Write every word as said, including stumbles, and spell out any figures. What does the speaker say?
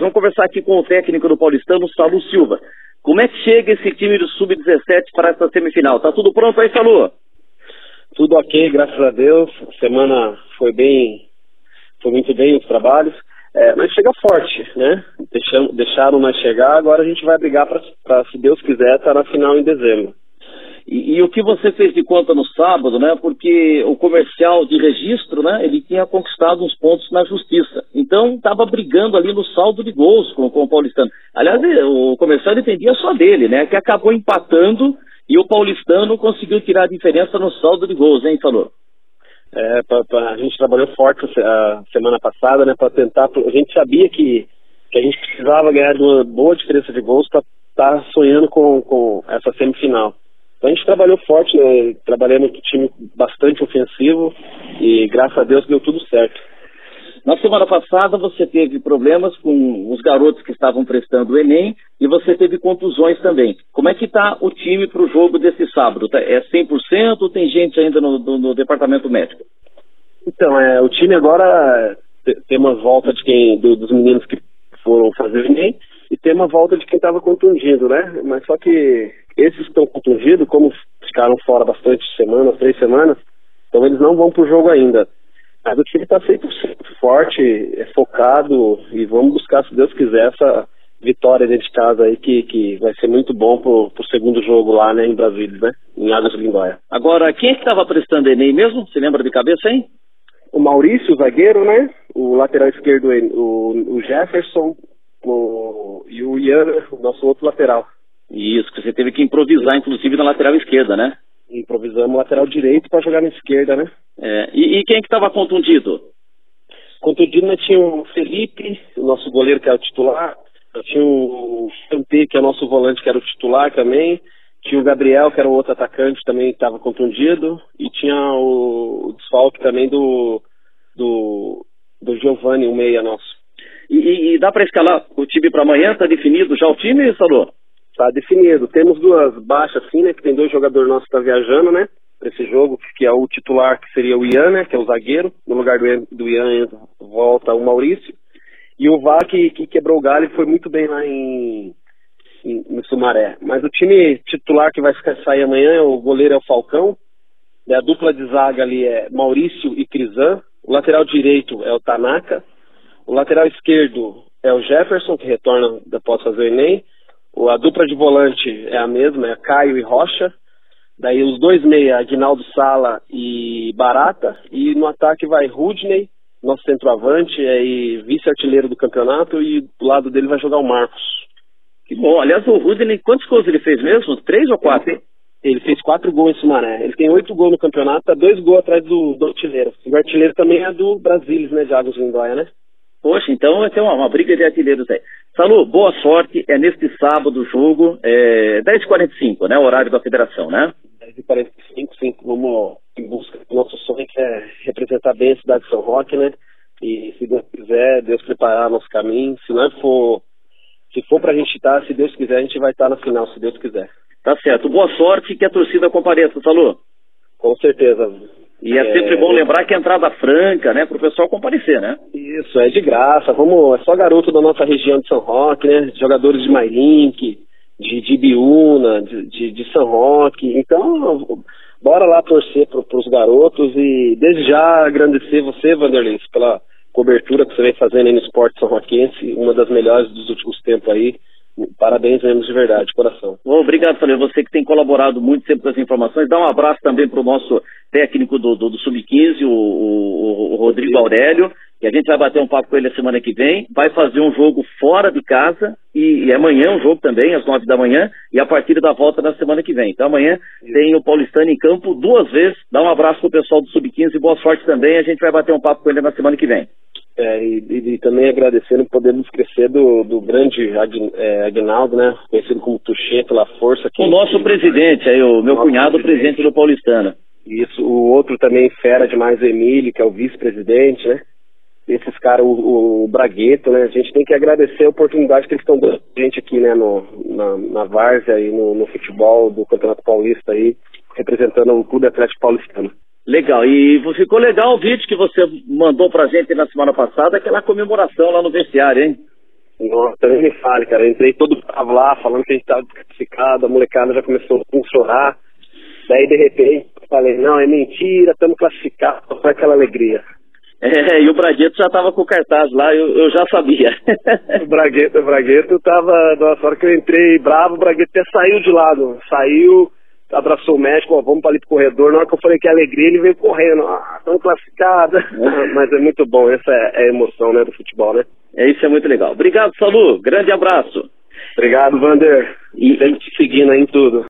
vamos conversar aqui com o técnico do Paulistano, Salu Silva. Como é que chega esse time do sub dezessete para essa semifinal? Tá tudo pronto aí, Salu? Tudo ok, graças a Deus. A semana foi bem, foi muito bem os trabalhos. É, mas chega forte, né? Deixaram, deixaram nós chegar, agora a gente vai brigar para, se Deus quiser, estar tá na final em dezembro. E, e o que você fez de conta no sábado, né? Porque o comercial de registro, né? Ele tinha conquistado uns pontos na justiça. Então, estava brigando ali no saldo de gols com, com o Paulistano. Aliás, o comercial dependia só dele, né? Que acabou empatando e o Paulistano conseguiu tirar a diferença no saldo de gols, hein, Falou? É, pra, pra, a gente trabalhou forte a semana passada, né? Para tentar. A gente sabia que, que a gente precisava ganhar de uma boa diferença de gols para estar tá sonhando com, com essa semifinal. Então a gente trabalhou forte, né? Trabalhando com um time bastante ofensivo e graças a Deus deu tudo certo. Na semana passada você teve problemas com os garotos que estavam prestando o Enem e você teve contusões também. Como é que está o time para o jogo desse sábado? É cem por cento ou tem gente ainda no, no, no departamento médico? Então, é, o time agora tem uma volta de quem, do, dos meninos que foram fazer o Enem e tem uma volta de quem estava contundido, né? Mas só que esses que estão contundidos, como ficaram fora bastante semanas, três semanas, então eles não vão para o jogo ainda. Mas o time está cem por cento forte, é focado e vamos buscar, se Deus quiser, essa vitória dentro de casa aí que, que vai ser muito bom pro, pro segundo jogo lá, né, em Brasília, né, em Águas de Lindóia. Agora, quem é que estava prestando Enem mesmo? Você lembra de cabeça, hein? O Maurício, o zagueiro, né, o lateral esquerdo, o, o Jefferson o, e o Ian, o nosso outro lateral. Isso, que você teve que improvisar, inclusive, na lateral esquerda, né? Improvisamos lateral direito para jogar na esquerda, né? É, e, e quem que estava contundido? Contundido, né, tinha o Felipe, o nosso goleiro que era o titular, tinha o Fante, que é o nosso volante que era o titular também, tinha o Gabriel, que era o outro atacante, também estava contundido, e tinha o, o desfalque também do, do, do Giovanni, o meia nosso. E, e, e dá para escalar o time para amanhã? Está definido já o time, Salô? Está definido. Temos duas baixas, assim, né? Que tem dois jogadores nossos que estão viajando, né? Para esse jogo, que é o titular, que seria o Ian, né? Que é o zagueiro. No lugar do Ian, do Ian volta o Maurício. E o Vá, que, que quebrou o galho e foi muito bem lá em, em, em Sumaré. Mas o time titular que vai sair amanhã, o goleiro é o Falcão. A dupla de zaga ali é Maurício e Crisan. O lateral direito é o Tanaka. O lateral esquerdo é o Jefferson, que retorna após fazer o Enem. A dupla de volante é a mesma, é Caio e Rocha. Daí os dois meia, Aguinaldo Sala e Barata. E no ataque vai Rudney, nosso centroavante, é vice-artilheiro do campeonato. E do lado dele vai jogar o Marcos. Que bom. Aliás, o Rudney, quantos gols ele fez mesmo? Três ou quatro? Ele, ele fez quatro gols em Sumaré. Ele tem oito gols no campeonato, tá dois gols atrás do, do artilheiro. E o artilheiro também é do Brasilis, né, de Águas de Lindóia, né? Poxa, então vai ter uma, uma briga de artilheiros aí. Salu, boa sorte, é neste sábado o jogo, é dez e quarenta e cinco, né, o horário da federação, né? dez e quarenta e cinco, sim, vamos em busca do nosso sonho, que é representar bem a cidade de São Roque, né? E se Deus quiser, Deus preparar nosso caminho, se não for, se for pra gente estar, se Deus quiser, a gente vai estar na final, se Deus quiser. Tá certo, boa sorte e que a torcida compareça, Salu. Com certeza. E é, é sempre bom lembrar que a entrada franca, né, para o pessoal comparecer, né? Isso, é de graça. Vamos, é só garoto da nossa região de São Roque, né? Jogadores de Mairink, de, de Ibiúna, de, de, de São Roque. Então, bora lá torcer para os garotos e desde já agradecer você, Vanderlei, pela cobertura que você vem fazendo aí no esporte são roquense, uma das melhores dos últimos tempos aí. Parabéns mesmo de verdade, de coração. Obrigado, Falei. Você que tem colaborado muito sempre com as informações. Dá um abraço também para o nosso técnico do, do, do sub quinze, o, o, o Rodrigo Aurélio, que a gente vai bater um papo com ele a semana que vem. Vai fazer um jogo fora de casa e, e amanhã um jogo também, às nove da manhã, e a partida da volta na semana que vem. Então amanhã Isso. tem o Paulistano em campo duas vezes. Dá um abraço para o pessoal do sub quinze e boa sorte também. A gente vai bater um papo com ele na semana que vem. É, e, e, e também agradecendo podermos crescer do, do grande Ag, é, Aguinaldo, né? Conhecido como Tuxê, pela força que... O nosso que, presidente, aí, o meu cunhado, presidente. presidente do Paulistano. Isso, o outro também fera demais, o Emílio, que é o vice-presidente, né? Esses caras, o, o Bragueto, né? A gente tem que agradecer a oportunidade que eles estão dando a gente aqui, né? No, na, na várzea e no, no futebol do Campeonato Paulista aí, representando o Clube Atlético Paulistano. Legal, e ficou legal o vídeo que você mandou pra gente na semana passada, aquela comemoração lá no vestiário, hein? Nossa, nem me fale, cara. Eu entrei todo bravo lá, falando que a gente tava desclassificado, a molecada já começou a chorar. Daí, de repente, eu falei, não, é mentira, estamos classificados, foi aquela alegria. É, e o Bragueto já tava com o cartaz lá, eu, eu já sabia. O Bragueto, o Bragueto tava, nossa, hora que eu entrei bravo, o Bragueto até saiu de lado, saiu, abraçou o médico, ó, vamos para ali pro corredor. Na hora que eu falei que é alegria, ele veio correndo, ah, estamos classificados. É. Mas é muito bom, essa é a emoção, né, do futebol, né? É, isso é muito legal. Obrigado, Salu, grande abraço. Obrigado, Vander, e sempre te seguindo aí em tudo.